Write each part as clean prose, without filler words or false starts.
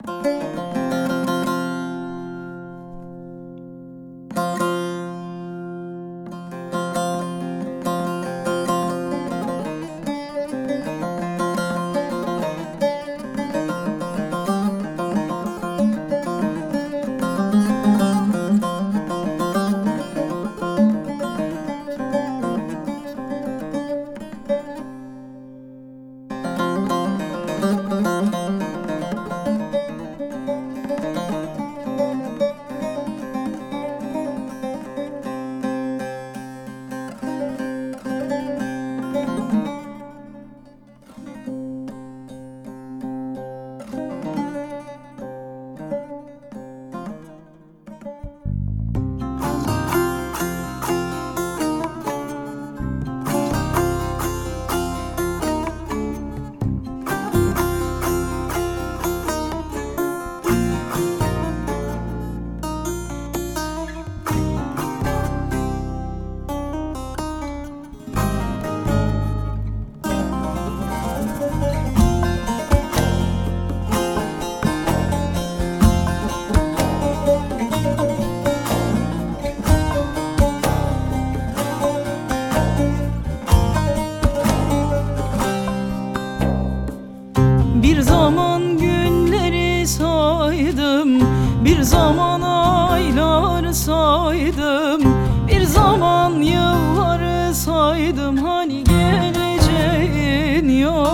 Bir zaman günleri saydım, bir zaman ayları saydım, bir zaman yılları saydım. Hani geleceğin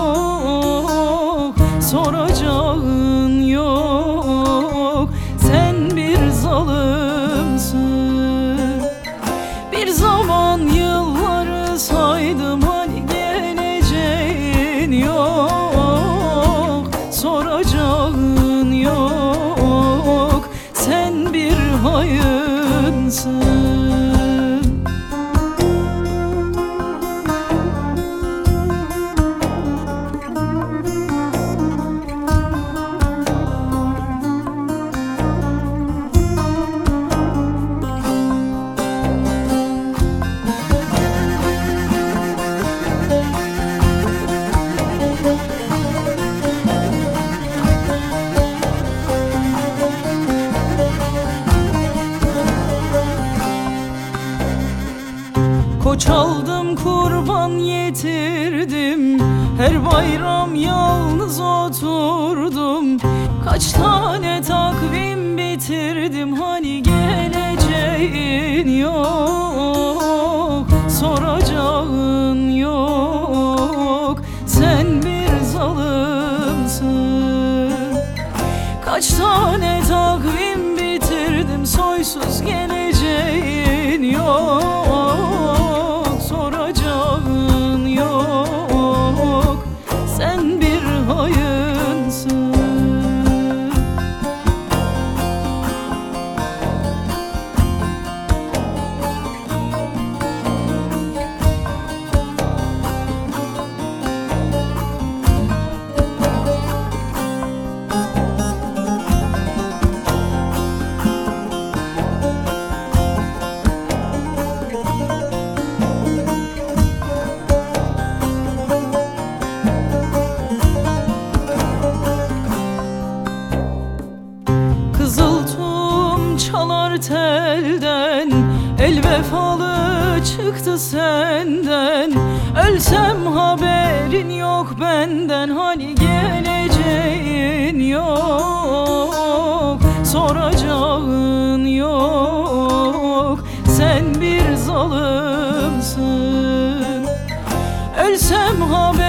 yok, soracağın yok. Sen bir zalimsin. Bir zaman yılları saydım, hani geleceğin yok, soracağın yok. Sen bir hayınsın. Koç aldım, kurban yetirdim, her bayram yalnız oturdum. Kaç tane takvim bitirdim, hani geleceğin yok, soracağın yok. Sen bir zalimsin. Kaç tane takvim bitirdim, soysuz geleceğin yok, soracağın yok. Sen bir hayınsın. Kızıltum çalar telden, el vefalı çıktı senden. Ölsem haberin yok benden, hani geleceğin yok, soracağın yok. Sen bir zalimsin. Ölsem haberin